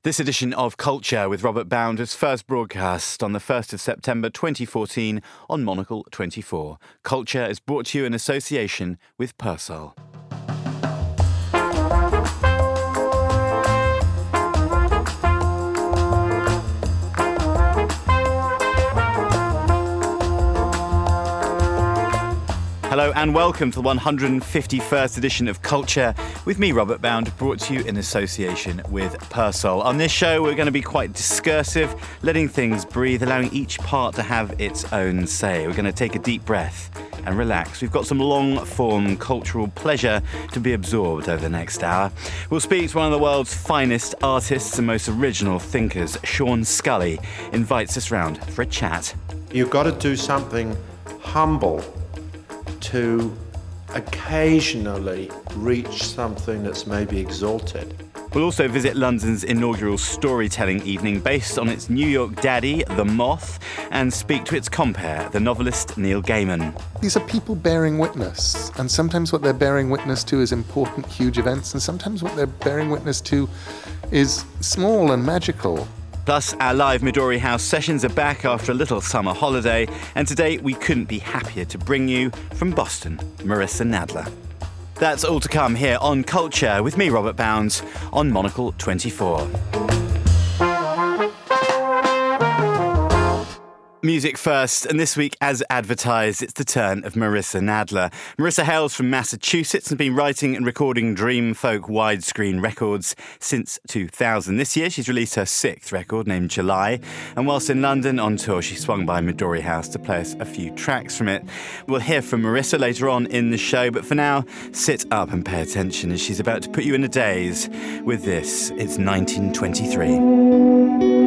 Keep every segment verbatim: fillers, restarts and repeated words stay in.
This edition of Culture with Robert Bound was first broadcast on the first of September twenty fourteen on Monocle twenty-four. Culture is brought to you in association with Persol. Hello and welcome to the one hundred fifty-first edition of Culture with me, Robert Bound, brought to you in association with Persol. On this show, we're going to be quite discursive, letting things breathe, allowing each part to have its own say. We're going to take a deep breath and relax. We've got some long-form cultural pleasure to be absorbed over the next hour. We'll speak to one of the world's finest artists and most original thinkers. Sean Scully invites us round for a chat. You've got to do something humble to occasionally reach something that's maybe exalted. We'll also visit London's inaugural storytelling evening based on its New York daddy, The Moth, and speak to its compere, the novelist Neil Gaiman. These are people bearing witness, and sometimes what they're bearing witness to is important, huge events, and sometimes what they're bearing witness to is small and magical. Plus, our live Midori House sessions are back after a little summer holiday, and today we couldn't be happier to bring you, from Boston, Marissa Nadler. That's all to come here on Culture with me, Robert Bounds, on Monocle twenty-four. Music first, and this week, as advertised, it's the turn of Marissa Nadler. Marissa hails from Massachusetts and has been writing and recording dream folk widescreen records since two thousand. This year, she's released her sixth record named July, and whilst in London on tour, she swung by Midori House to play us a few tracks from it. We'll hear from Marissa later on in the show, but for now, sit up and pay attention as she's about to put you in a daze with this. It's nineteen twenty-three.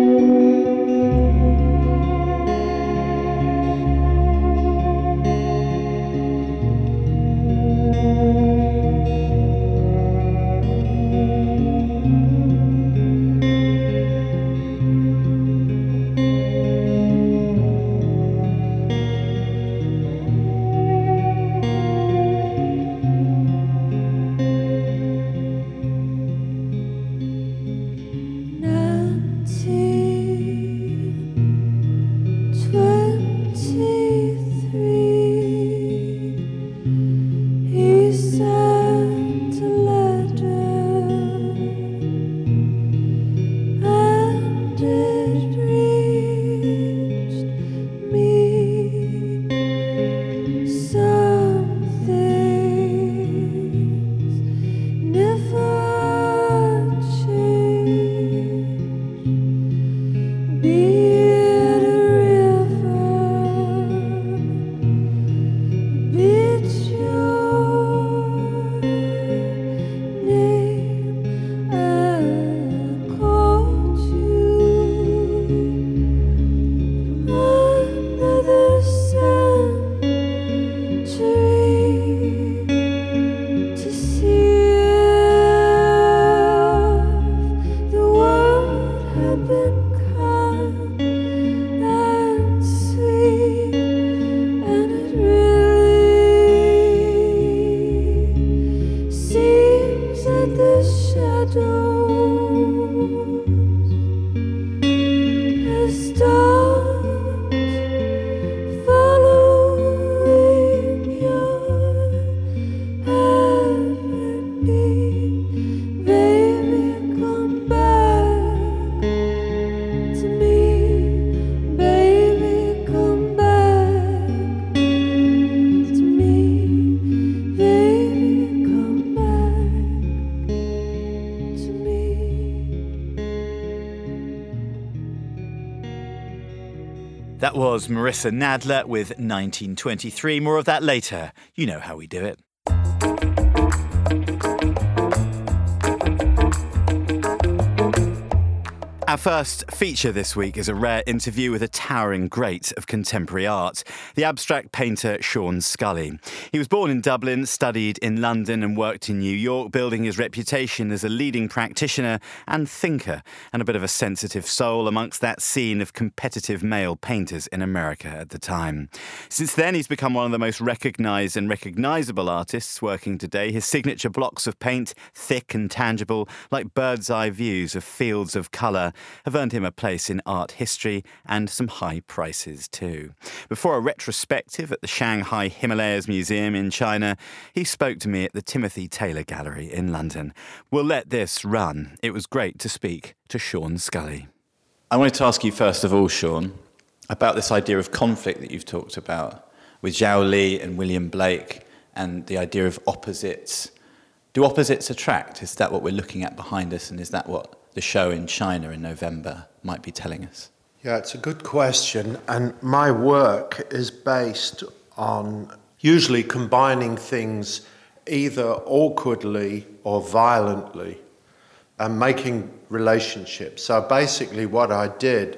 That was Marissa Nadler with nineteen twenty-three. More of that later. You know how we do it. Our first feature this week is a rare interview with a towering great of contemporary art, the abstract painter Sean Scully. He was born in Dublin, studied in London and worked in New York, building his reputation as a leading practitioner and thinker, and a bit of a sensitive soul amongst that scene of competitive male painters in America at the time. Since then, he's become one of the most recognised and recognisable artists working today. His signature blocks of paint, thick and tangible, like bird's-eye views of fields of colour, have earned him a place in art history and some high prices too. Before a retrospective at the Shanghai Himalayas Museum in China, he spoke to me at the Timothy Taylor Gallery in London. We'll let this run. It was great to speak to Sean Scully. I wanted to ask you first of all, Sean, about this idea of conflict that you've talked about with Zhao Li and William Blake and the idea of opposites. Do opposites attract? Is that what we're looking at behind us, and is that what the show in China in November might be telling us? Yeah, it's a good question, and my work is based on usually combining things either awkwardly or violently and making relationships. So basically what I did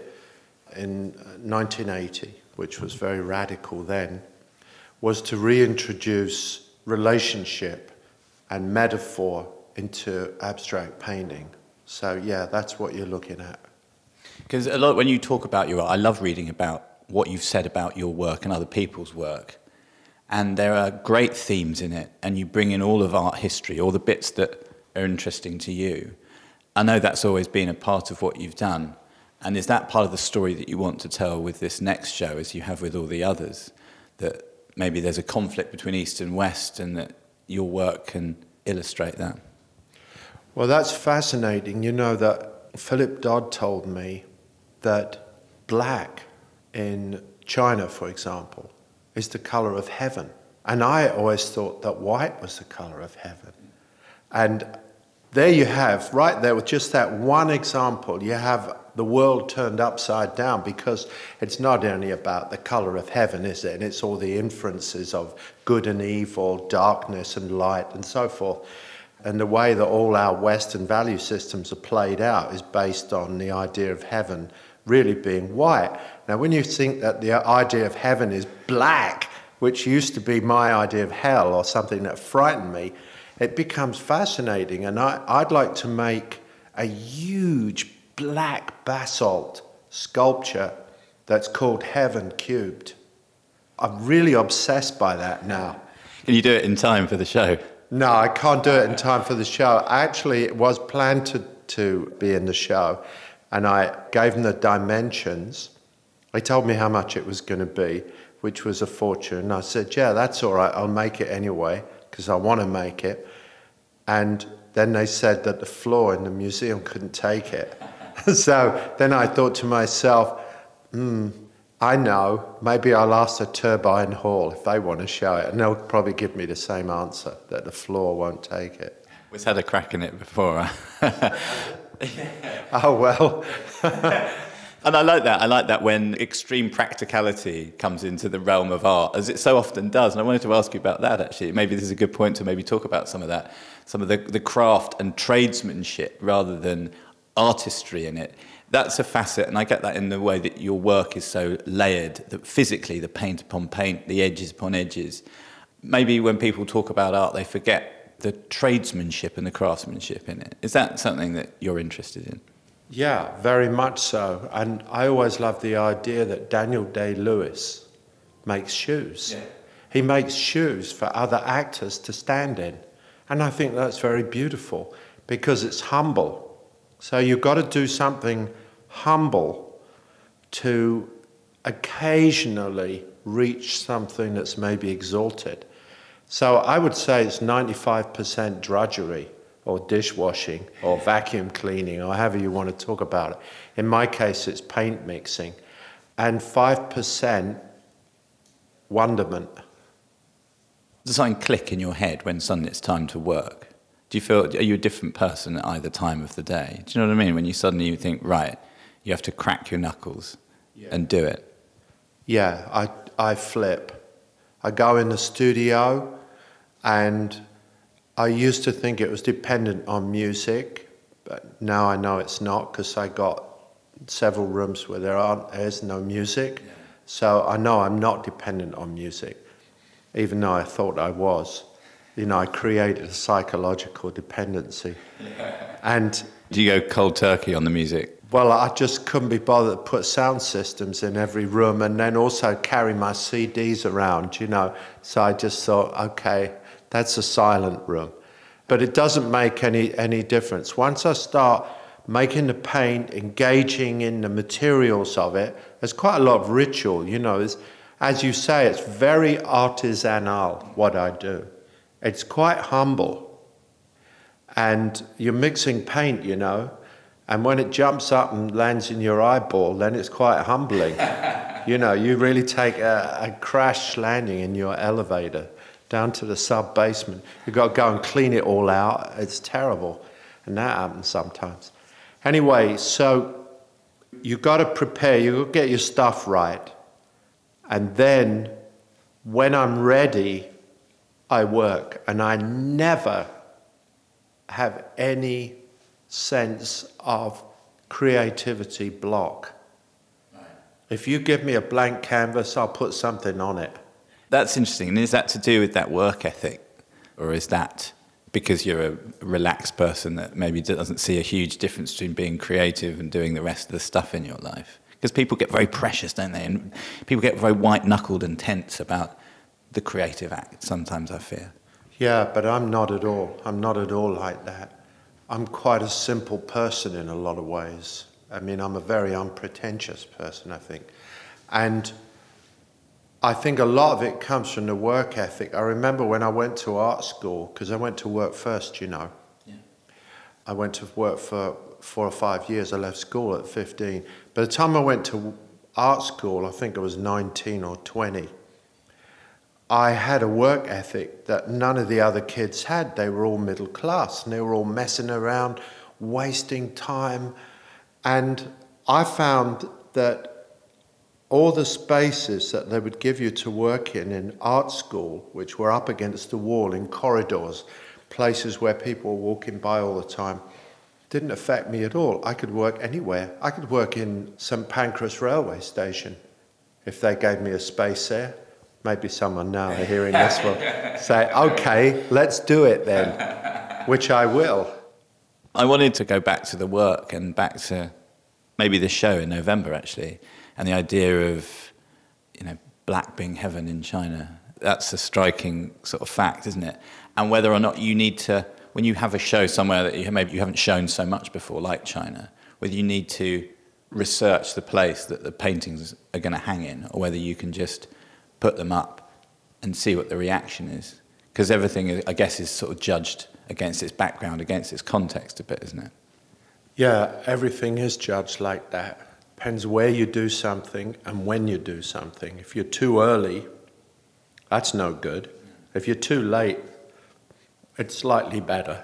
in nineteen eighty, which was very radical then, was to reintroduce relationship and metaphor into abstract painting. So yeah, that's what you're looking at. Because a lot when you talk about your art, I love reading about what you've said about your work and other people's work. And there are great themes in it, and you bring in all of art history, all the bits that are interesting to you. I know that's always been a part of what you've done. And is that part of the story that you want to tell with this next show, as you have with all the others? That maybe there's a conflict between East and West, and that your work can illustrate that? Well, that's fascinating. You know that Philip Dodd told me that black in China, for example, is the colour of heaven. And I always thought that white was the colour of heaven. And there you have, right there with just that one example, you have the world turned upside down, because it's not only about the colour of heaven, is it? And it's all the inferences of good and evil, darkness and light and so forth. And the way that all our Western value systems are played out is based on the idea of heaven really being white. Now, when you think that the idea of heaven is black, which used to be my idea of hell or something that frightened me, it becomes fascinating. And I, I'd like to make a huge black basalt sculpture that's called Heaven Cubed. I'm really obsessed by that now. Can you do it in time for the show? No, I can't do it in time for the show. Actually, it was planned to, to be in the show, and I gave them the dimensions. They told me how much it was going to be, which was a fortune. I said, yeah, that's all right, I'll make it anyway, because I want to make it. And then they said that the floor in the museum couldn't take it. So then I thought to myself, hmm, I know, maybe I'll ask the Turbine Hall if they want to show it, and they'll probably give me the same answer, that the floor won't take it. We've had a crack in it before. Oh, well. And I like that. I like that when extreme practicality comes into the realm of art, as it so often does. And I wanted to ask you about that, actually. Maybe this is a good point to maybe talk about some of that, some of the, the craft and tradesmanship rather than artistry in it. That's a facet, and I get that in the way that your work is so layered, that physically, the paint upon paint, the edges upon edges. Maybe when people talk about art, they forget the tradesmanship and the craftsmanship in it. Is that something that you're interested in? Yeah, very much so. And I always love the idea that Daniel Day-Lewis makes shoes. Yeah. He makes shoes for other actors to stand in. And I think that's very beautiful, because it's humble. So you've got to do something humble to occasionally reach something that's maybe exalted. So I would say it's ninety-five percent drudgery or dishwashing or vacuum cleaning or however you want to talk about it. In my case, it's paint mixing. And five percent wonderment. Does something click in your head when suddenly it's time to work? Do you feel, are you a different person at either time of the day? Do you know what I mean? When you suddenly you think, right, you have to crack your knuckles yeah. and do it. Yeah, I, I flip. I go in the studio, and I used to think it was dependent on music, but now I know it's not, because I got several rooms where there aren't, there's no music. Yeah. So I know I'm not dependent on music, even though I thought I was. You know, I created a psychological dependency. Yeah. And do you go cold turkey on the music? Well, I just couldn't be bothered to put sound systems in every room and then also carry my C Ds around, you know. So I just thought, okay, that's a silent room. But it doesn't make any, any difference. Once I start making the paint, engaging in the materials of it, there's quite a lot of ritual, you know. It's, as you say, it's very artisanal, what I do. It's quite humble. And you're mixing paint, you know, and when it jumps up and lands in your eyeball, then it's quite humbling. You know, you really take a, a crash landing in your elevator down to the sub-basement. You've got to go and clean it all out. It's terrible. And that happens sometimes. Anyway, so you've got to prepare. You've got to get your stuff right. And then when I'm ready, I work. And I never have any sense of creativity block. Right. If you give me a blank canvas, I'll put something on it. That's interesting. And is that to do with that work ethic? Or is that because you're a relaxed person that maybe doesn't see a huge difference between being creative and doing the rest of the stuff in your life? Because people get very precious, don't they? And people get very white-knuckled and tense about the creative act, sometimes, I fear. Yeah, but I'm not at all. I'm not at all like that. I'm quite a simple person in a lot of ways. I mean, I'm a very unpretentious person, I think. And I think a lot of it comes from the work ethic. I remember when I went to art school, because I went to work first, you know. Yeah. I went to work for four or five years. I left school at fifteen. By the time I went to art school, I think I was nineteen or twenty. I had a work ethic that none of the other kids had. They were all middle class and they were all messing around, wasting time. And I found that all the spaces that they would give you to work in in art school, which were up against the wall in corridors, places where people were walking by all the time, didn't affect me at all. I could work anywhere. I could work in St Pancras railway station if they gave me a space there. Maybe someone now hearing this will say, okay, let's do it then, which I will. I wanted to go back to the work and back to maybe the show in November, actually, and the idea of, you know, black being heaven in China. That's a striking sort of fact, isn't it? And whether or not you need to, when you have a show somewhere that you, maybe you haven't shown so much before, like China, whether you need to research the place that the paintings are going to hang in, or whether you can just put them up and see what the reaction is. Because everything, I guess, is sort of judged against its background, against its context a bit, isn't it? Yeah, everything is judged like that. Depends where you do something and when you do something. If you're too early, that's no good. If you're too late, it's slightly better.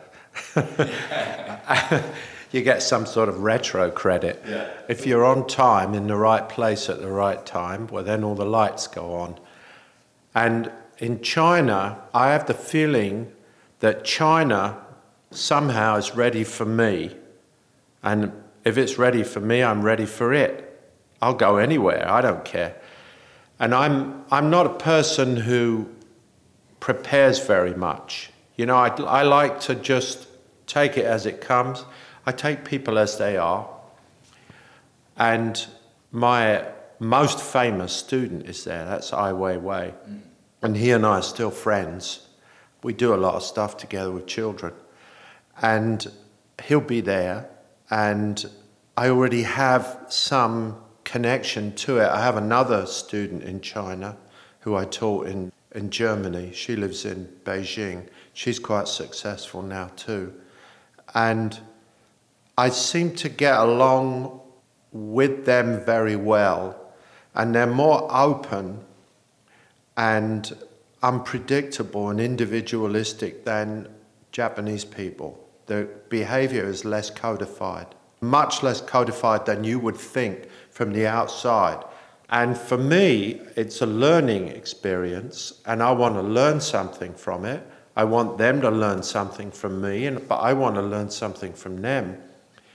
You get some sort of retro credit. Yeah. If you're on time, in the right place at the right time, well, then all the lights go on. And in China, I have the feeling that China somehow is ready for me. And if it's ready for me, I'm ready for it. I'll go anywhere, I don't care. And I'm I'm not a person who prepares very much. You know, I, I like to just take it as it comes. I take people as they are. And my most famous student is there. That's Ai Weiwei. Mm. And he and I are still friends. We do a lot of stuff together with children. And he'll be there. And I already have some connection to it. I have another student in China who I taught in, in Germany. She lives in Beijing. She's quite successful now too. And I seem to get along with them very well, and they're more open and unpredictable and individualistic than Japanese people. Their behavior is less codified, much less codified than you would think from the outside. And for me, it's a learning experience, and I want to learn something from it. I want them to learn something from me, and but I want to learn something from them.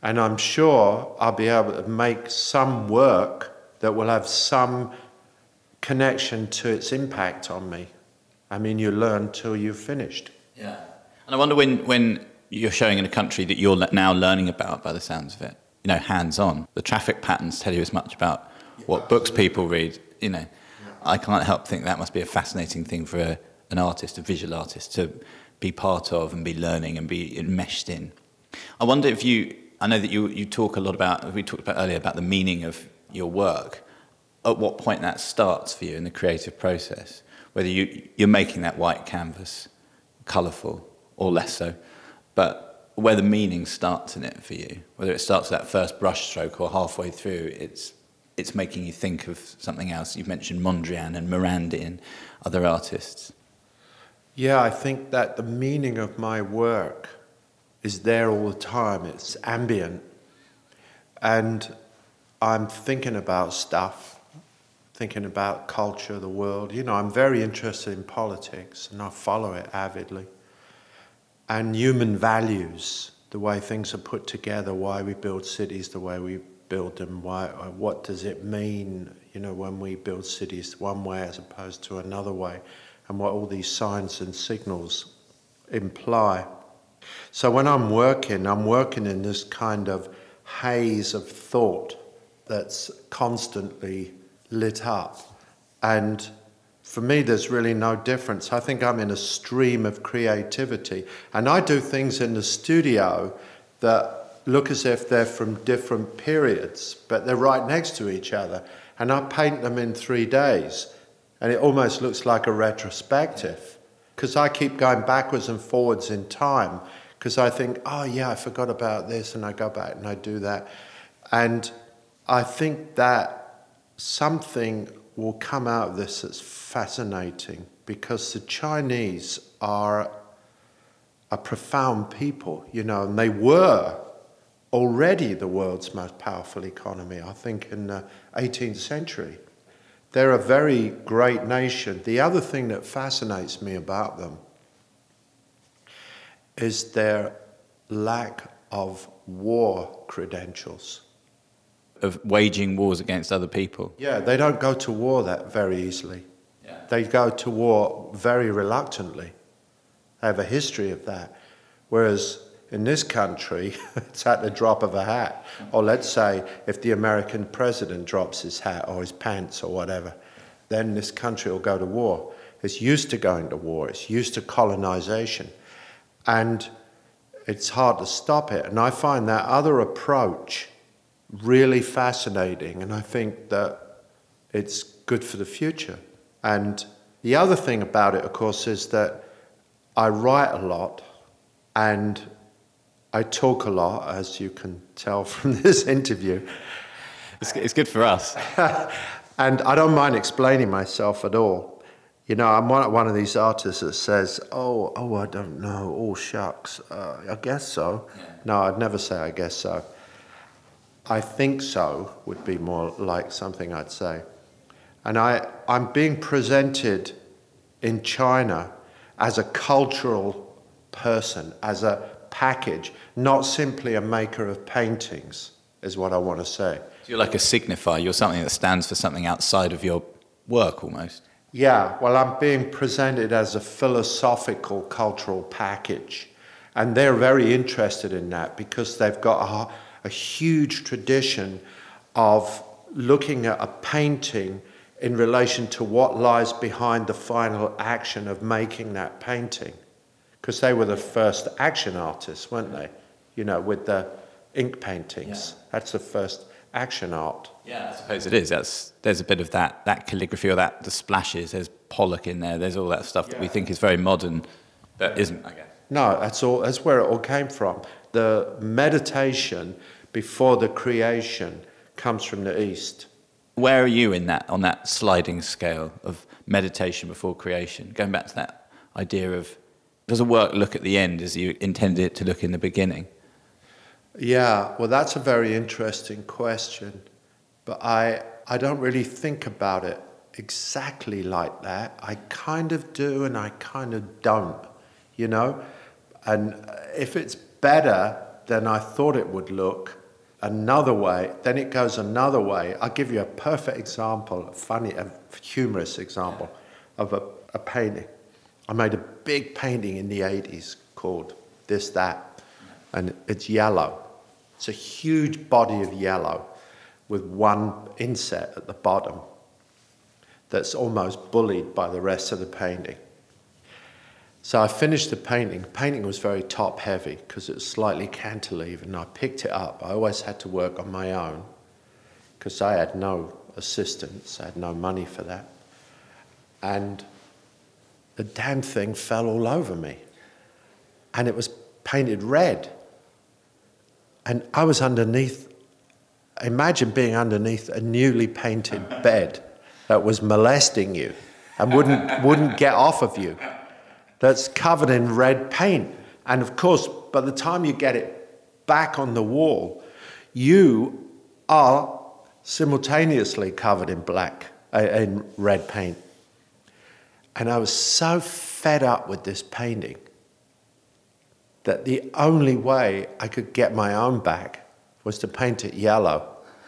And I'm sure I'll be able to make some work that will have some connection to its impact on me. I mean, you learn till you've finished. Yeah. And I wonder when, when you're showing in a country that you're now learning about, by the sounds of it, you know, hands-on, the traffic patterns tell you as much about what books people read, you know. I can't help think that must be a fascinating thing for a, an artist, a visual artist, to be part of and be learning and be enmeshed in. I wonder if you, I know that you, you talk a lot about, we talked about earlier about the meaning of your work, at what point that starts for you in the creative process, whether you, you're making that white canvas colourful or less so, but where the meaning starts in it for you, whether it starts with that first brush stroke or halfway through, it's it's making you think of something else. You've mentioned Mondrian and Morandi and other artists. Yeah, I think that the meaning of my work is there all the time. It's ambient. And I'm thinking about stuff, thinking about culture, the world. You know, I'm very interested in politics, and I follow it avidly. And human values, the way things are put together, why we build cities the way we build them, why, what does it mean, you know, when we build cities one way as opposed to another way, and what all these signs and signals imply. So when I'm working, I'm working in this kind of haze of thought that's constantly lit up. And for me, there's really no difference. I think I'm in a stream of creativity. And I do things in the studio that look as if they're from different periods, but they're right next to each other. And I paint them in three days. And it almost looks like a retrospective, because I keep going backwards and forwards in time, because I think, oh yeah, I forgot about this, and I go back and I do that. And I think that something will come out of this that's fascinating, because the Chinese are a profound people, you know, and they were already the world's most powerful economy, I think, in the eighteenth century. They're a very great nation. The other thing that fascinates me about them is their lack of war credentials. Of waging wars against other people. Yeah, they don't go to war that very easily. Yeah. They go to war very reluctantly. They have a history of that. Whereas in this country, it's at the drop of a hat. Or let's say if the American president drops his hat or his pants or whatever, then this country will go to war. It's used to going to war. It's used to colonization. And it's hard to stop it. And I find that other approach really fascinating. And I think that it's good for the future. And the other thing about it, of course, is that I write a lot and I talk a lot, as you can tell from this interview. It's, it's good for us. And I don't mind explaining myself at all. You know, I'm one, one of these artists that says, oh, oh, I don't know, oh, shucks, uh, I guess so. Yeah. No, I'd never say I guess so. I think so would be more like something I'd say. And I, I'm being presented in China as a cultural person, as a package, not simply a maker of paintings, is what I want to say. So you're like a signifier, you're something that stands for something outside of your work almost. Yeah, well, I'm being presented as a philosophical cultural package. And they're very interested in that because they've got a, a huge tradition of looking at a painting in relation to what lies behind the final action of making that painting. Because they were the first action artists, weren't they? You know, with the ink paintings. Yeah. That's the first action art. Yeah, I suppose it is. That's, there's a bit of that, that calligraphy or that, the splashes. There's Pollock in there. There's all that stuff yeah. that we think is very modern, but isn't, I guess. No, that's all. That's where it all came from. The meditation before the creation comes from the East. Where are you in that, on that sliding scale of meditation before creation? Going back to that idea of, does a work look at the end as you intended it to look in the beginning? Yeah, well, that's a very interesting question. But I, I don't really think about it exactly like that. I kind of do and I kind of don't, you know? And if it's better than I thought it would look. Another way, then it goes another way. I'll give you a perfect example, a funny, a humorous example of a, a painting. I made a big painting in the eighties called This, That, and it's yellow. It's a huge body of yellow with one inset at the bottom that's almost bullied by the rest of the painting. So I finished the painting. The painting was very top heavy because it was slightly cantilevered, and I picked it up. I always had to work on my own because I had no assistance, I had no money for that. And the damn thing fell all over me. And it was painted red. And I was underneath, imagine being underneath a newly painted bed that was molesting you and wouldn't wouldn't get off of you. That's covered in red paint. And of course, by the time you get it back on the wall, you are simultaneously covered in black, uh, in red paint. And I was so fed up with this painting that the only way I could get my own back was to paint it yellow.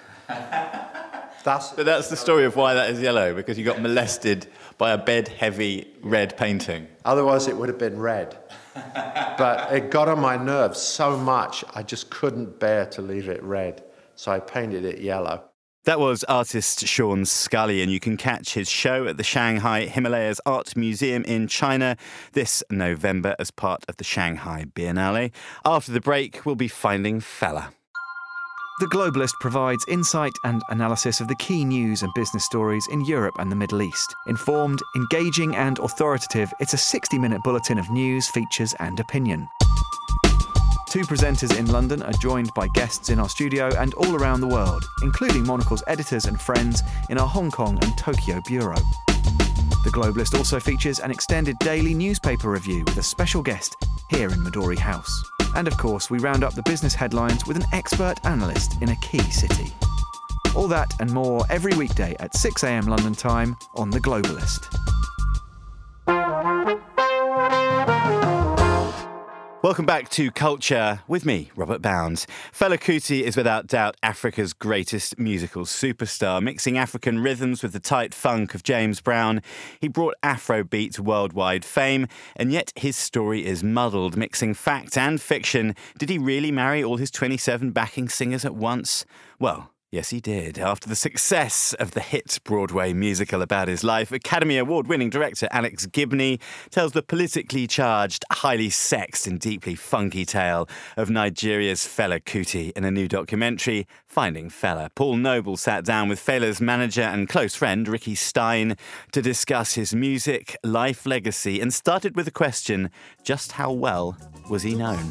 That's, but that's the story of why that is yellow, because you got molested by a bed-heavy red painting. Otherwise it would have been red. But it got on my nerves so much, I just couldn't bear to leave it red. So I painted it yellow. That was artist Sean Scully, and you can catch his show at the Shanghai Himalayas Art Museum in China this November as part of the Shanghai Biennale. After the break, we'll be finding Fela. The Globalist provides insight and analysis of the key news and business stories in Europe and the Middle East. Informed, engaging and authoritative, it's a sixty-minute bulletin of news, features and opinion. Two presenters in London are joined by guests in our studio and all around the world, including Monocle's editors and friends in our Hong Kong and Tokyo bureau. The Globalist also features an extended daily newspaper review with a special guest here in Midori House. And of course, we round up the business headlines with an expert analyst in a key city. All that and more every weekday at six a.m. London time on The Globalist. Welcome back to Culture with me, Robert Bounds. Fela Kuti is without doubt Africa's greatest musical superstar. Mixing African rhythms with the tight funk of James Brown, he brought Afrobeat to worldwide fame, and yet his story is muddled, mixing fact and fiction. Did he really marry all his twenty-seven backing singers at once? Well, yes, he did. After the success of the hit Broadway musical about his life, Academy Award-winning director Alex Gibney tells the politically charged, highly sexed and deeply funky tale of Nigeria's Fela Kuti in a new documentary, Finding Fela. Paul Noble sat down with Fela's manager and close friend, Ricky Stein, to discuss his music, life legacy, and started with the question, just how well was he known?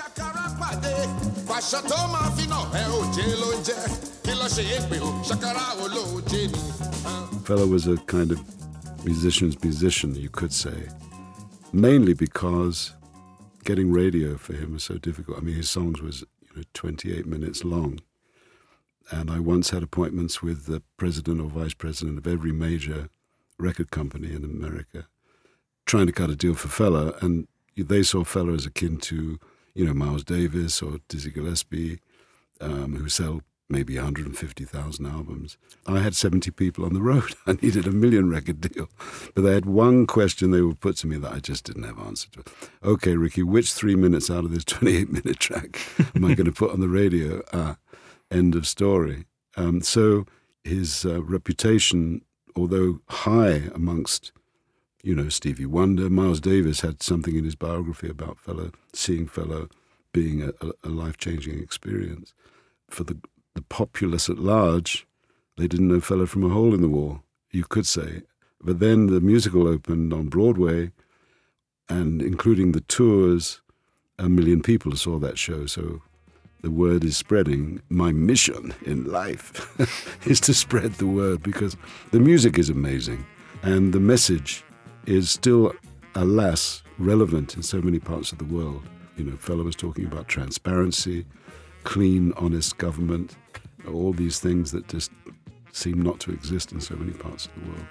Fela was a kind of musician's musician, you could say, mainly because getting radio for him was so difficult. I mean, his songs was you know, twenty-eight minutes long, and I once had appointments with the president or vice president of every major record company in America, trying to cut a deal for Fela, and they saw Fela as akin to, you know, Miles Davis or Dizzy Gillespie, um, who sell maybe one hundred fifty thousand albums. I had seventy people on the road. I needed a million record deal. But they had one question they would put to me that I just didn't have answer to. Okay, Ricky, which three minutes out of this twenty-eight minute track am I going to put on the radio? Ah, end of story. Um, so his uh, reputation, although high amongst, you know, Stevie Wonder, Miles Davis had something in his biography about Fela, seeing Fela being a, a life-changing experience. For the the populace at large, they didn't know Fela from a hole in the wall, you could say. But then the musical opened on Broadway, and including the tours, a million people saw that show. So the word is spreading. My mission in life is to spread the word, because the music is amazing, and the message is still, alas, relevant in so many parts of the world. You know, Fela was talking about transparency, clean, honest government, all these things that just seem not to exist in so many parts of the world.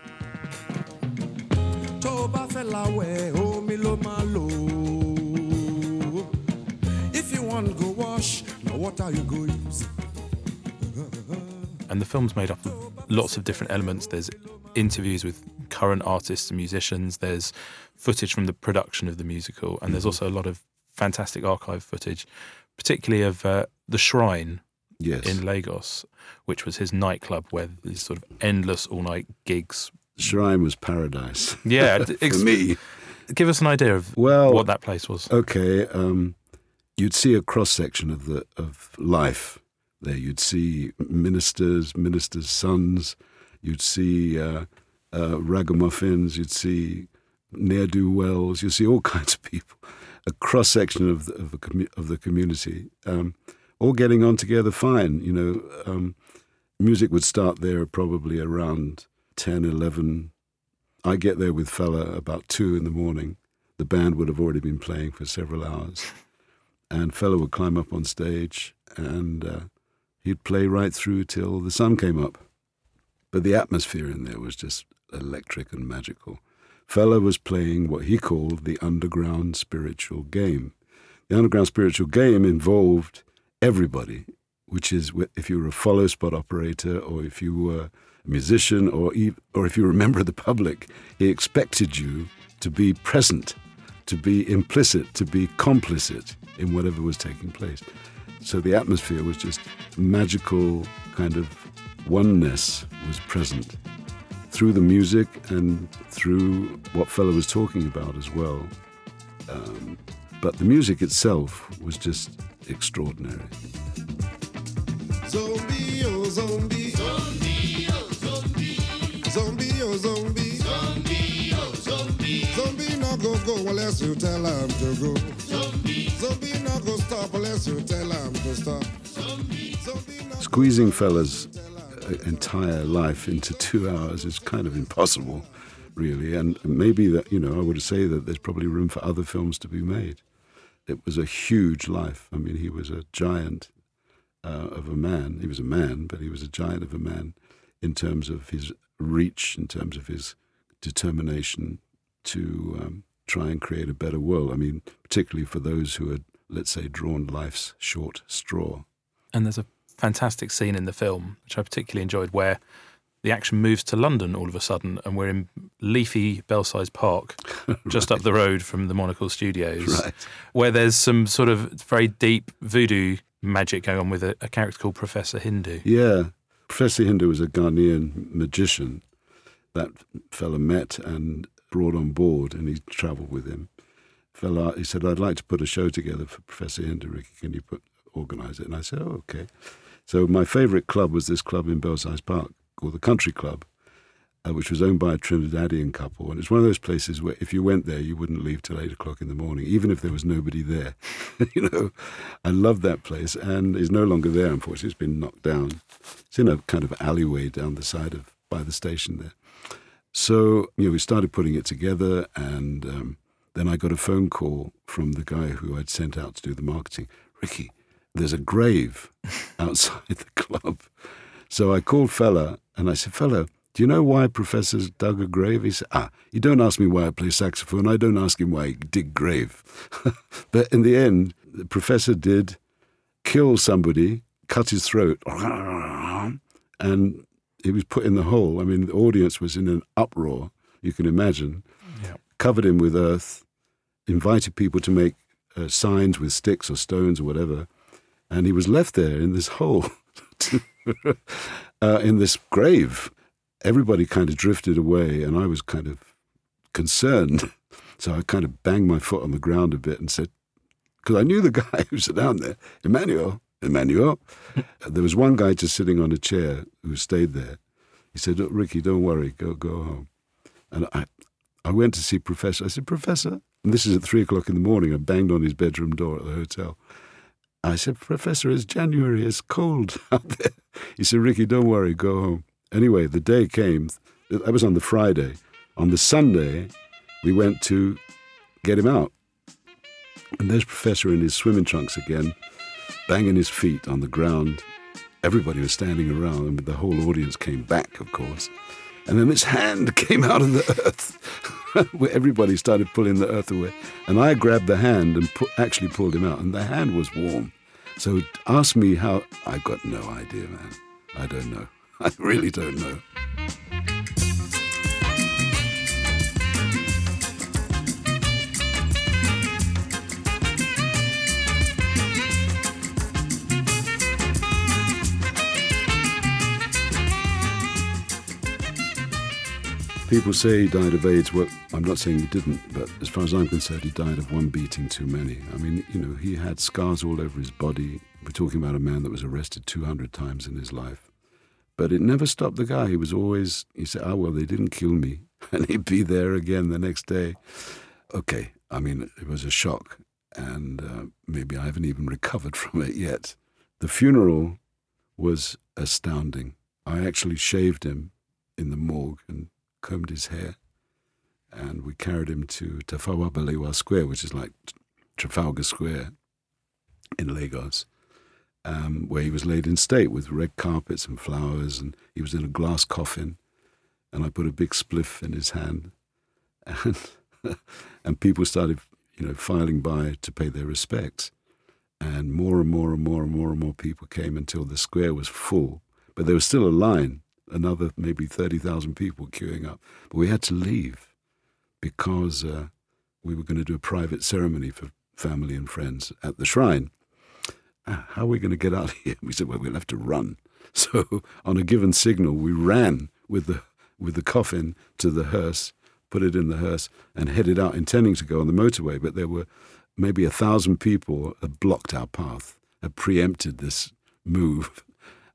If you want, go wash what are you going to use? And the film's made up of lots of different elements. There's interviews with current artists and musicians. There's footage from the production of the musical. And there's also a lot of fantastic archive footage, particularly of uh, the Shrine Yes. in Lagos, which was his nightclub where these sort of endless all-night gigs. Shrine was paradise. Yeah. For ex- me. Give us an idea of Well, what that place was. Okay, um, you'd see a cross-section of the of life there. You'd see ministers, ministers' sons. You'd see uh, uh, ragamuffins. You'd see ne'er-do-wells. You'd see all kinds of people. A cross-section of the, of the, commu- of the community, um, all getting on together fine. You know, um, music would start there probably around ten, eleven. I get there with Fela about two in the morning. The band would have already been playing for several hours. And Fela would climb up on stage and uh, he'd play right through till the sun came up. But the atmosphere in there was just electric and magical. Fela was playing what he called the underground spiritual game. The underground spiritual game involved everybody, which is if you were a follow spot operator or if you were a musician or or if you were a member of the public, he expected you to be present, to be implicit, to be complicit in whatever was taking place. So the atmosphere was just magical, kind of oneness was present through the music and through what Fela was talking about as well. Um, but the music itself was just extraordinary. Zombie, oh zombie. Zombie, oh zombie. Zombie, oh zombie. Zombie, oh zombie. Zombie not go go unless you tell him to go. Zombie. Zombie not go stop unless you tell him to stop. Zombie. Zombie not Squeezing Fela's entire life into two hours is kind of impossible, really. And maybe that, you know, I would say that there's probably room for other films to be made. It was a huge life. I mean, he was a giant uh, of a man. He was a man, but he was a giant of a man in terms of his reach, in terms of his determination to um, try and create a better world. I mean, particularly for those who had, let's say, drawn life's short straw. And there's a fantastic scene in the film, which I particularly enjoyed, where the action moves to London all of a sudden, and we're in leafy Belsize Park, just Right. up the road from the Monocle Studios, Right. where there's some sort of very deep voodoo magic going on with a, a character called Professor Hindu. Yeah. Professor Hindu was a Ghanaian magician that fella met and brought on board, and he travelled with him. Fella, he said, I'd like to put a show together for Professor Hindu. Ricky, can you put organise it? And I said, oh, okay. So my favourite club was this club in Belsize Park called the Country Club, uh, which was owned by a Trinidadian couple. And it's one of those places where if you went there, you wouldn't leave till eight o'clock in the morning, even if there was nobody there. You know, I loved that place, and it's no longer there, unfortunately. It's been knocked down. It's in a kind of alleyway down the side of, by the station there. So, you know, we started putting it together, and um, then I got a phone call from the guy who I'd sent out to do the marketing. Ricky, there's a grave outside the club. So I called Fela and I said, Fela, do you know why Professor's dug a grave? He said, ah, you don't ask me why I play saxophone. I don't ask him why he dig grave. But in the end, the Professor did kill somebody, cut his throat, and he was put in the hole. I mean, the audience was in an uproar, you can imagine. Yeah. Covered him with earth, invited people to make uh, signs with sticks or stones or whatever. And he was left there in this hole, uh, in this grave. Everybody kind of drifted away, and I was kind of concerned. So I kind of banged my foot on the ground a bit and said, because I knew the guy who was down there, Emmanuel, Emmanuel. There was one guy just sitting on a chair who stayed there. He said, look, Ricky, don't worry, go go home. And I, I went to see Professor. I said, Professor, and this is at three o'clock in the morning. I banged on his bedroom door at the hotel. I said, Professor, it's January, it's cold out there. He said, Ricky, don't worry, go home. Anyway, the day came. That was on the Friday. On the Sunday, we went to get him out. And there's Professor in his swimming trunks again, banging his feet on the ground. Everybody was standing around, and the whole audience came back, of course. And then this hand came out of the earth, where everybody started pulling the earth away. And I grabbed the hand and pu- actually pulled him out, and the hand was warm. So ask me how, I've got no idea, man. I don't know. I really don't know. People say he died of AIDS. Well, I'm not saying he didn't, but as far as I'm concerned, he died of one beating too many. I mean, you know, he had scars all over his body. We're talking about a man that was arrested two hundred times in his life. But it never stopped the guy. He was always, he said, oh, well, they didn't kill me. And he'd be there again the next day. Okay, I mean, it was a shock. And uh, maybe I haven't even recovered from it yet. The funeral was astounding. I actually shaved him in the morgue and combed his hair, and we carried him to Tafawa Balewa Square, which is like Trafalgar Square in Lagos, um, where he was laid in state with red carpets and flowers, and he was in a glass coffin, and I put a big spliff in his hand, and and people started, you know, filing by to pay their respects, and more and more and more and more and more people came until the square was full, but there was still a line. Another maybe thirty thousand people queuing up. But we had to leave because uh, we were going to do a private ceremony for family and friends at the shrine. Uh, how are we going to get out of here? We said, well, we'll have to run. So on a given signal, we ran with the with the coffin to the hearse, put it in the hearse, and headed out, intending to go on the motorway. But there were maybe a thousand people had blocked our path, had preempted this move,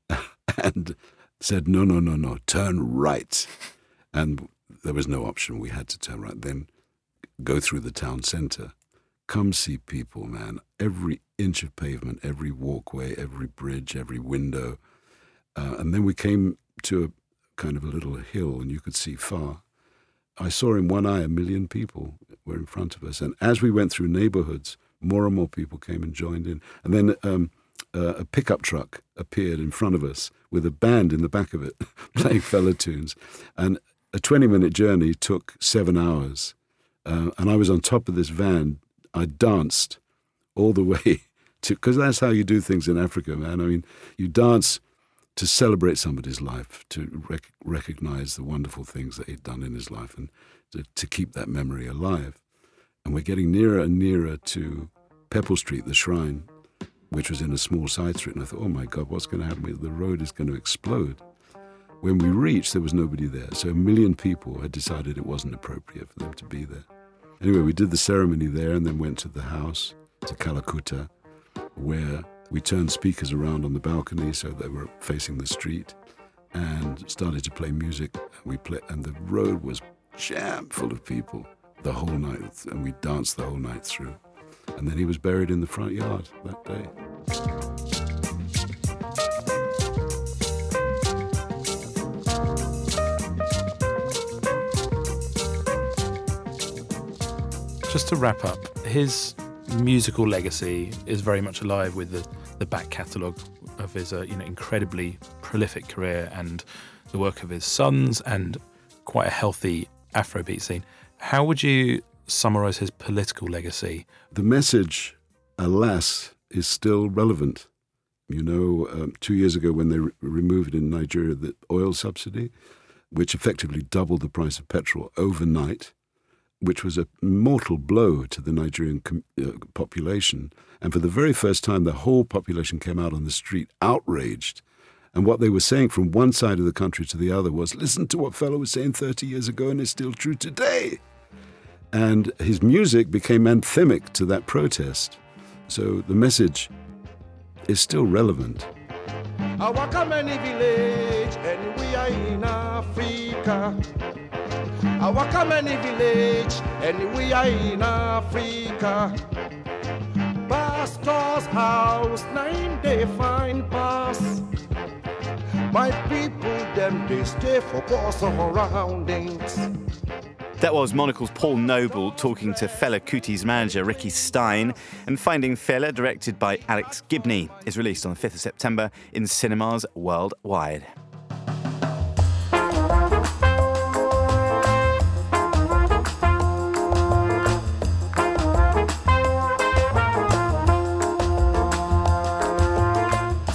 and said, no, no, no, no, turn right. And there was no option. We had to turn right. Then go through the town centre. Come see people, man. Every inch of pavement, every walkway, every bridge, every window. Uh, and then we came to a kind of a little hill, and you could see far. I saw in one eye a million people were in front of us. And as we went through neighbourhoods, more and more people came and joined in. And then um, uh, a pickup truck appeared in front of us with a band in the back of it playing fella tunes. And a twenty-minute journey took seven hours. Uh, and I was on top of this van. I danced all the way to, because that's how you do things in Africa, man. I mean, you dance to celebrate somebody's life, to rec- recognize the wonderful things that he'd done in his life, and to, to keep that memory alive. And we're getting nearer and nearer to Peppel Street, the shrine, which was in a small side street. And I thought, oh my God, what's going to happen? The road is going to explode. When we reached, there was nobody there. So a million people had decided it wasn't appropriate for them to be there. Anyway, we did the ceremony there and then went to the house, to Kalakuta, where we turned speakers around on the balcony so they were facing the street, and started to play music. We play, and the road was jam full of people the whole night, and we danced the whole night through. And then he was buried in the front yard that day. Just to wrap up, his musical legacy is very much alive with the, the back catalogue of his uh, you know incredibly prolific career and the work of his sons and quite a healthy Afrobeat scene. How would you summarise his political legacy? The message, alas, is still relevant. You know, um, two years ago when they re- removed in Nigeria the oil subsidy, which effectively doubled the price of petrol overnight, which was a mortal blow to the Nigerian com- uh, population. And for the very first time, the whole population came out on the street outraged. And what they were saying from one side of the country to the other was, listen to what Fela was saying thirty years ago, and it's still true today. And his music became anthemic to that protest. So the message is still relevant. I walk a many village and we are in Africa. I walk a many village and we are in Africa. Pastor's house, nine day fine pass. My people, them they stay for poor surroundings. That was Monocle's Paul Noble talking to Fela Kuti's manager Ricky Stein. And Finding Fela, directed by Alex Gibney, is released on the fifth of September in cinemas worldwide.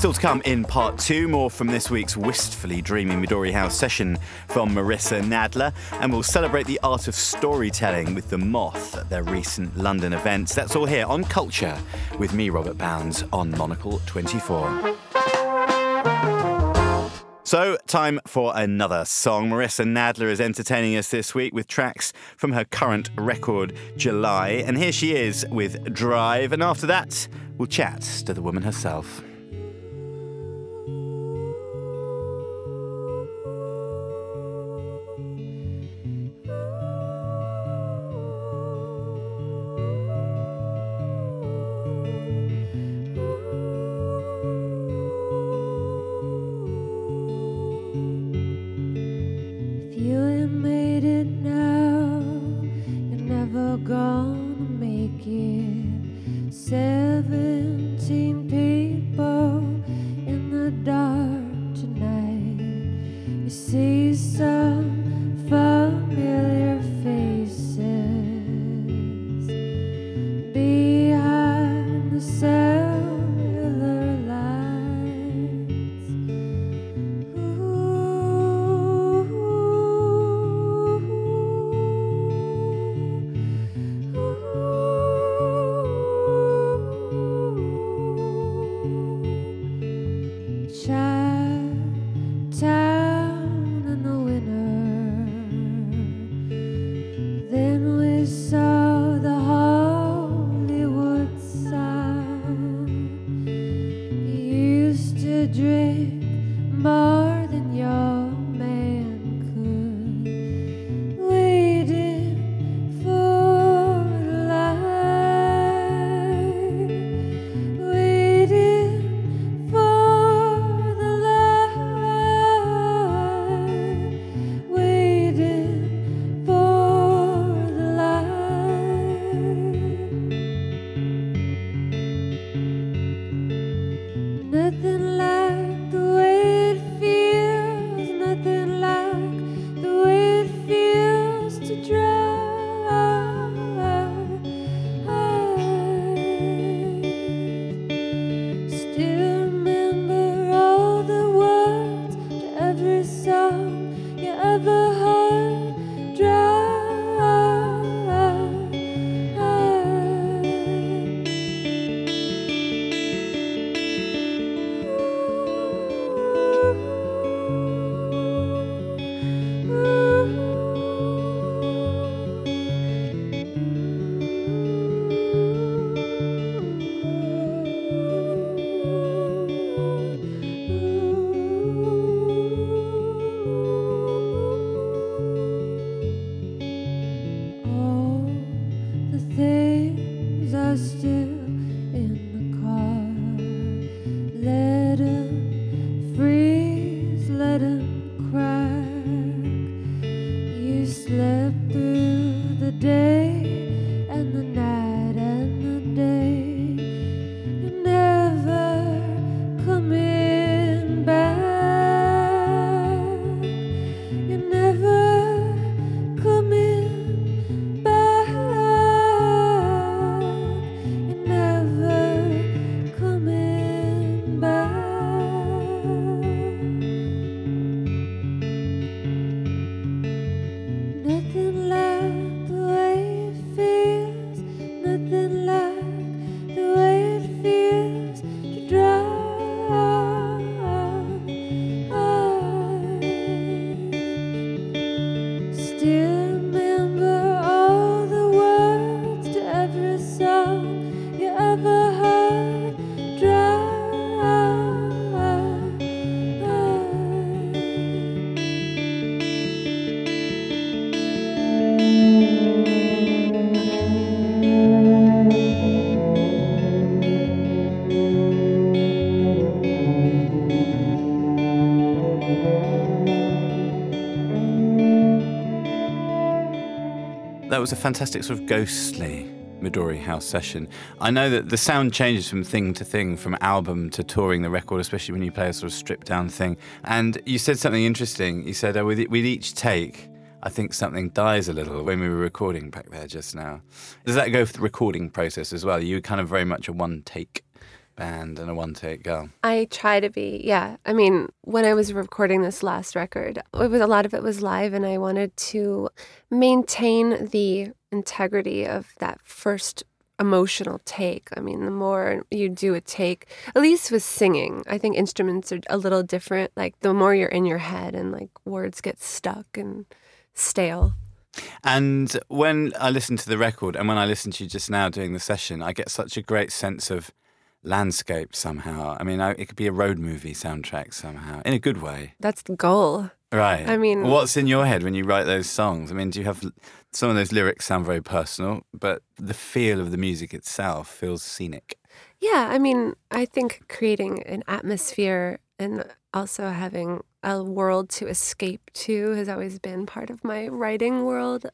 Still to come in part two, more from this week's wistfully dreamy Midori House session from Marissa Nadler, and we'll celebrate the art of storytelling with The Moth at their recent London events. That's all here on Culture with me, Robert Bounds, on Monocle twenty-four. So, time for another song. Marissa Nadler is entertaining us this week with tracks from her current record, July. And here she is with Drive. And after that, we'll chat to the woman herself. That was a fantastic sort of ghostly Midori House session. I know that the sound changes from thing to thing, from album to touring the record, especially when you play a sort of stripped down thing. And you said something interesting. You said, oh, with, with each take, I think something dies a little when we were recording back there just now. Does that go for the recording process as well? Are you kind of very much a one take band and a one-take girl. I try to be, yeah. I mean, when I was recording this last record, it was a lot of it was live, and I wanted to maintain the integrity of that first emotional take. I mean, the more you do a take, at least with singing, I think instruments are a little different. Like, the more you're in your head and, like, words get stuck and stale. And when I listen to the record and when I listen to you just now doing the session, I get such a great sense of landscape somehow. I mean, I, it could be a road movie soundtrack somehow, in a good way. That's the goal. Right. I mean... What's in your head when you write those songs? I mean, do you have... Some of those lyrics sound very personal, but the feel of the music itself feels scenic. Yeah, I mean, I think creating an atmosphere and also having a world to escape to has always been part of my writing world.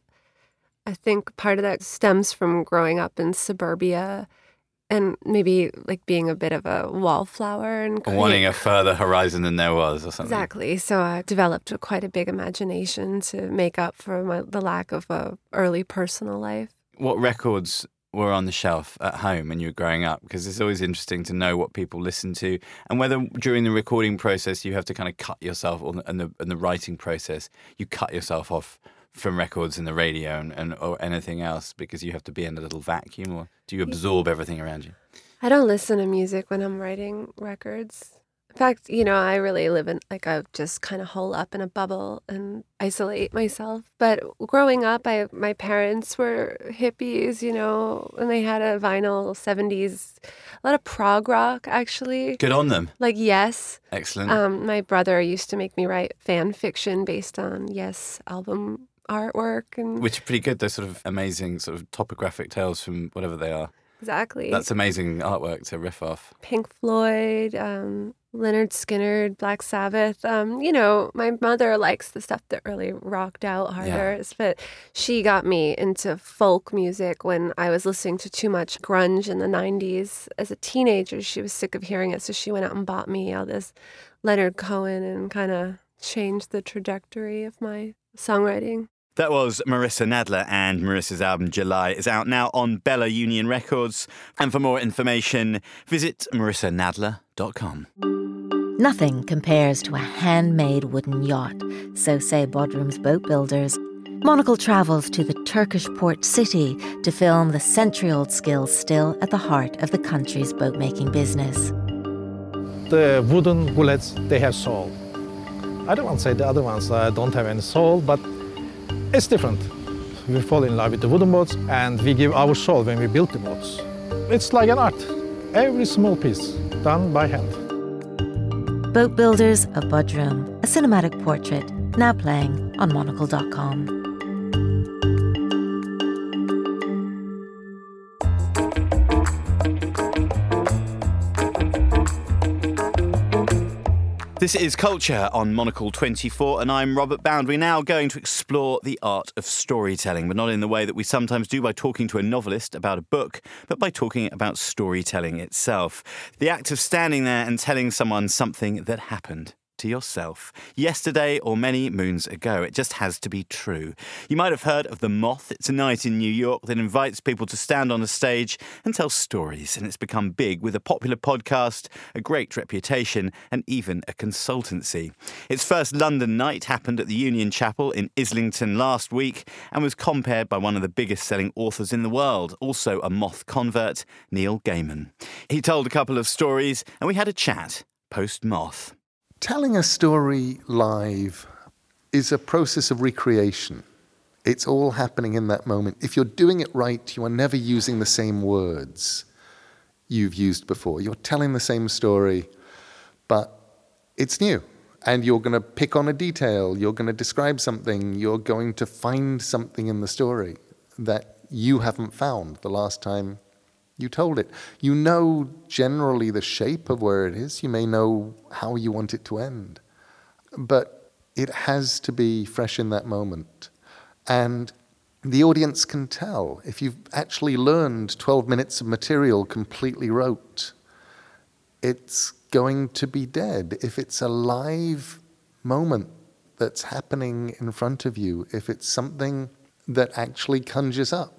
I think part of that stems from growing up in suburbia and maybe like being a bit of a wallflower and create... wanting a further horizon than there was or something. Exactly. So I developed a, quite a big imagination to make up for my, the lack of a early personal life. What records were on the shelf at home when you were growing up? Because it's always interesting to know what people listen to and whether during the recording process you have to kind of cut yourself, or and the, and the writing process, you cut yourself off from records and the radio and, and or anything else because you have to be in a little vacuum, or do you absorb everything around you? I don't listen to music when I'm writing records. In fact, you know, I really live in, like, I just kind of hole up in a bubble and isolate myself. But growing up, I my parents were hippies, you know, and they had a vinyl seventies, a lot of prog rock, actually. Good on them. Like Yes. Excellent. Um, my brother used to make me write fan fiction based on Yes album artwork. And which are pretty good. Those sort of amazing sort of topographic tales from whatever they are. Exactly. That's amazing artwork to riff off. Pink Floyd, um, Leonard Skinner, Black Sabbath. Um, you know, my mother likes the stuff that really rocked out harder, yeah. But she got me into folk music when I was listening to too much grunge in the nineties. As a teenager, she was sick of hearing it, so she went out and bought me all this Leonard Cohen and kind of changed the trajectory of my songwriting. That was Marissa Nadler, and Marissa's album July is out now on Bella Union Records. And for more information, visit marissa nadler dot com. Nothing compares to a handmade wooden yacht, so say Bodrum's boat builders. Monocle travels to the Turkish port city to film the century-old skills still at the heart of the country's boat-making business. The wooden bullets, they have soul. I don't want to say the other ones uh, don't have any soul, but it's different. We fall in love with the wooden boats and we give our soul when we build the boats. It's like an art. Every small piece done by hand. Boat Builders of Bodrum, a cinematic portrait, now playing on monocle dot com. This is Culture on Monocle twenty-four, and I'm Robert Bound. We're now going to explore the art of storytelling, but not in the way that we sometimes do by talking to a novelist about a book, but by talking about storytelling itself. The act of standing there and telling someone something that happened to yourself yesterday or many moons ago. It just has to be true. You might have heard of The Moth. It's a night in New York that invites people to stand on a stage and tell stories, and it's become big with a popular podcast, a great reputation, and even a consultancy. Its first London night happened at the Union Chapel in Islington last week and was compared by one of the biggest selling authors in the world, also a Moth convert, Neil Gaiman. He told a couple of stories and we had a chat post-Moth. Telling a story live is a process of recreation. It's all happening in that moment. If you're doing it right, you are never using the same words you've used before. You're telling the same story, but it's new. And you're going to pick on a detail. You're going to describe something. You're going to find something in the story that you haven't found the last time you told it. You know generally the shape of where it is. You may know how you want it to end. But it has to be fresh in that moment. And the audience can tell. If you've actually learned twelve minutes of material completely rote, it's going to be dead. If it's a live moment that's happening in front of you, if it's something that actually conjures up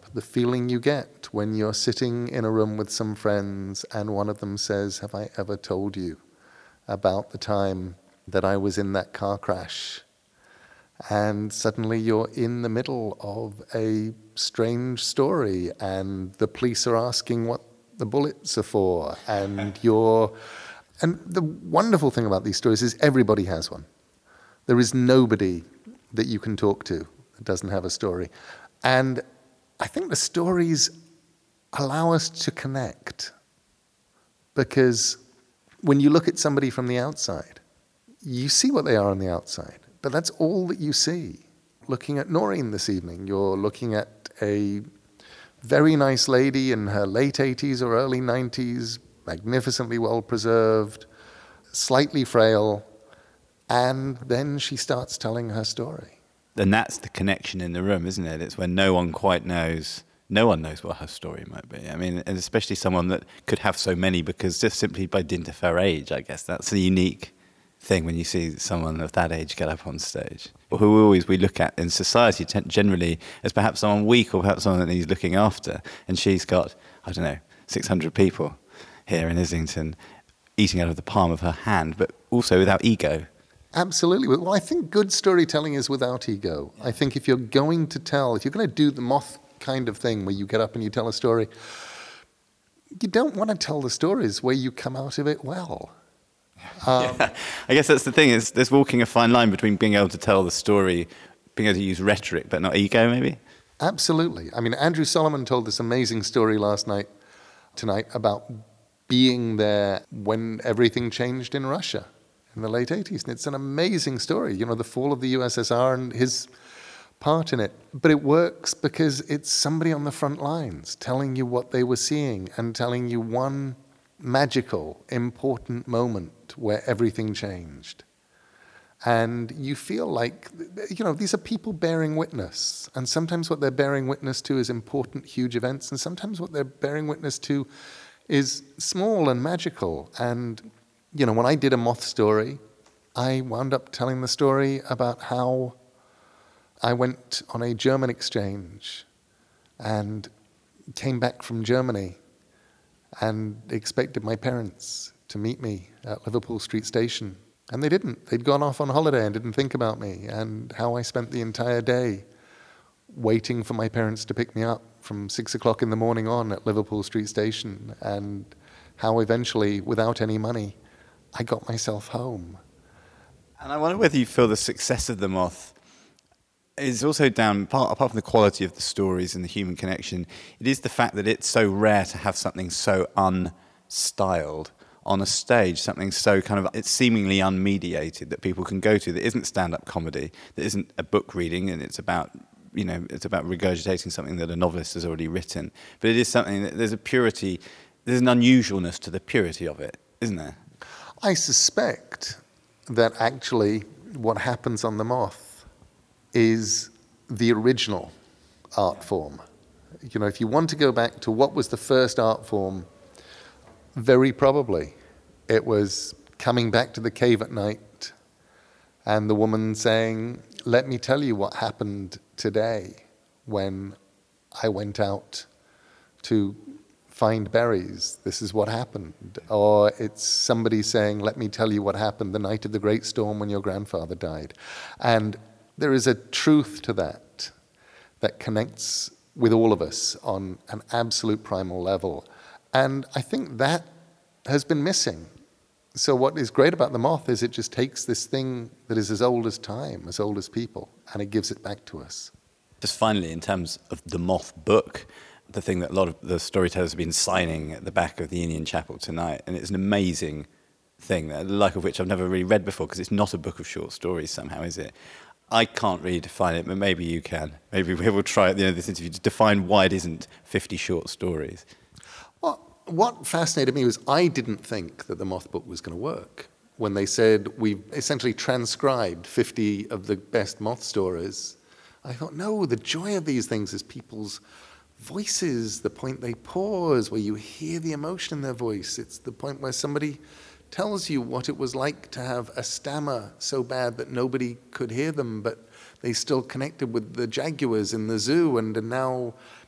the feeling you get when you're sitting in a room with some friends and one of them says, "Have I ever told you about the time that I was in that car crash?" And suddenly you're in the middle of a strange story and the police are asking what the bullets are for. And you're... And the wonderful thing about these stories is everybody has one. There is nobody that you can talk to that doesn't have a story. And I think the stories allow us to connect. Because when you look at somebody from the outside, you see what they are on the outside. But that's all that you see. Looking at Noreen this evening, you're looking at a very nice lady in her late eighties or early nineties, magnificently well preserved, slightly frail, and then she starts telling her story. And that's the connection in the room, isn't it? It's when no one quite knows, no one knows what her story might be. I mean, and especially someone that could have so many, because just simply by dint of her age, I guess that's a unique thing when you see someone of that age get up on stage, who always we look at in society t- generally as perhaps someone weak or perhaps someone that needs looking after, and she's got, I don't know, six hundred people here in Islington eating out of the palm of her hand, but also without ego. Absolutely. Well, I think good storytelling is without ego. I think if you're going to tell, if you're going to do the Moth kind of thing where you get up and you tell a story, you don't want to tell the stories where you come out of it well. Um, yeah. I guess that's the thing, is there's walking a fine line between being able to tell the story, being able to use rhetoric, but not ego, maybe? Absolutely. I mean, Andrew Solomon told this amazing story last night, tonight, about being there when everything changed in Russia in the late eighties. And it's an amazing story, you know, the fall of the U S S R and his part in it. But it works because it's somebody on the front lines telling you what they were seeing and telling you one magical, important moment where everything changed. And you feel like, you know, these are people bearing witness. And sometimes what they're bearing witness to is important, huge events. And sometimes what they're bearing witness to is small and magical. And, you know, when I did a Moth story, I wound up telling the story about how I went on a German exchange and came back from Germany and expected my parents to meet me at Liverpool Street Station. And they didn't. They'd gone off on holiday and didn't think about me, and how I spent the entire day waiting for my parents to pick me up from six o'clock in the morning on at Liverpool Street Station, and how eventually, without any money, I got myself home. And I wonder whether you feel the success of The Moth is also down, apart, apart from the quality of the stories and the human connection, it is the fact that it's so rare to have something so unstyled on a stage, something so kind of, it's seemingly unmediated that people can go to, that isn't stand-up comedy, that isn't a book reading, and it's about, you know, it's about regurgitating something that a novelist has already written. But it is something that there's a purity, there's an unusualness to the purity of it, isn't there? I suspect that actually what happens on The Moth is the original art form. You know, if you want to go back to what was the first art form, very probably it was coming back to the cave at night and the woman saying, "Let me tell you what happened today when I went out to find berries. This is what happened." Or it's somebody saying, "Let me tell you what happened the night of the great storm when your grandfather died." And there is a truth to that that connects with all of us on an absolute primal level. And I think that has been missing. So what is great about The Moth is it just takes this thing that is as old as time, as old as people, and it gives it back to us. Just finally, in terms of The Moth book, the thing that a lot of the storytellers have been signing at the back of the Union Chapel tonight, and it's an amazing thing, the like of which I've never really read before, because it's not a book of short stories somehow, is it? I can't really define it, but maybe you can. Maybe we will try at the end of this interview to define why it isn't fifty short stories. Well, what fascinated me was I didn't think that the Moth book was going to work. When they said we've essentially transcribed fifty of the best Moth stories, I thought, no, the joy of these things is people's voices, the point they pause, where you hear the emotion in their voice. It's the point where somebody tells you what it was like to have a stammer so bad that nobody could hear them, but they still connected with the jaguars in the zoo and are now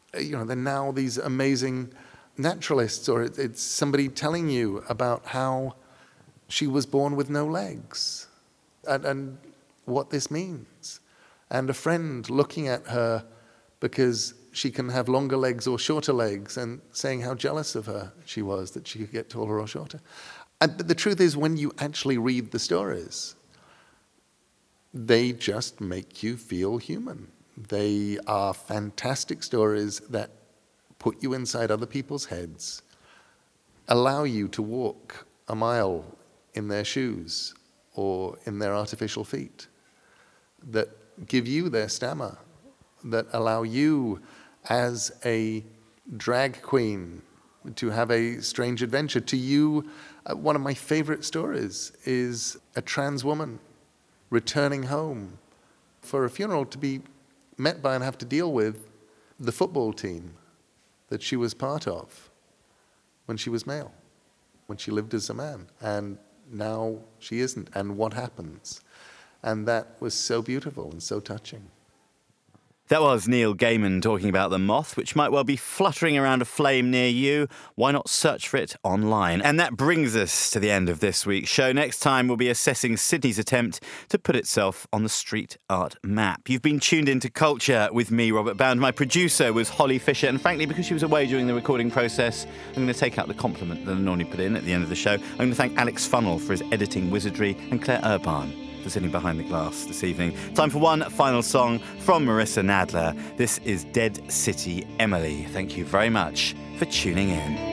you know, they're now these amazing naturalists, or it, it's somebody telling you about how she was born with no legs and, and what this means. And a friend looking at her because she can have longer legs or shorter legs and saying how jealous of her she was that she could get taller or shorter. And, but the truth is, when you actually read the stories, they just make you feel human. They are fantastic stories that put you inside other people's heads, allow you to walk a mile in their shoes or in their artificial feet, that give you their stammer, that allow you as a drag queen to have a strange adventure. To you, uh, one of my favorite stories is a trans woman returning home for a funeral to be met by and have to deal with the football team that she was part of when she was male, when she lived as a man. And now she isn't. And what happens? And that was so beautiful and so touching. That was Neil Gaiman talking about the moth, which might well be fluttering around a flame near you. Why not search for it online? And that brings us to the end of this week's show. Next time, we'll be assessing Sydney's attempt to put itself on the street art map. You've been tuned into Culture with me, Robert Bound. My producer was Holly Fisher, and frankly, because she was away during the recording process, I'm going to take out the compliment that I normally put in at the end of the show. I'm going to thank Alex Funnell for his editing wizardry and Claire Urban for sitting behind the glass this evening. Time for one final song from Marissa Nadler. This is Dead City Emily. Thank you very much for tuning in.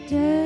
day.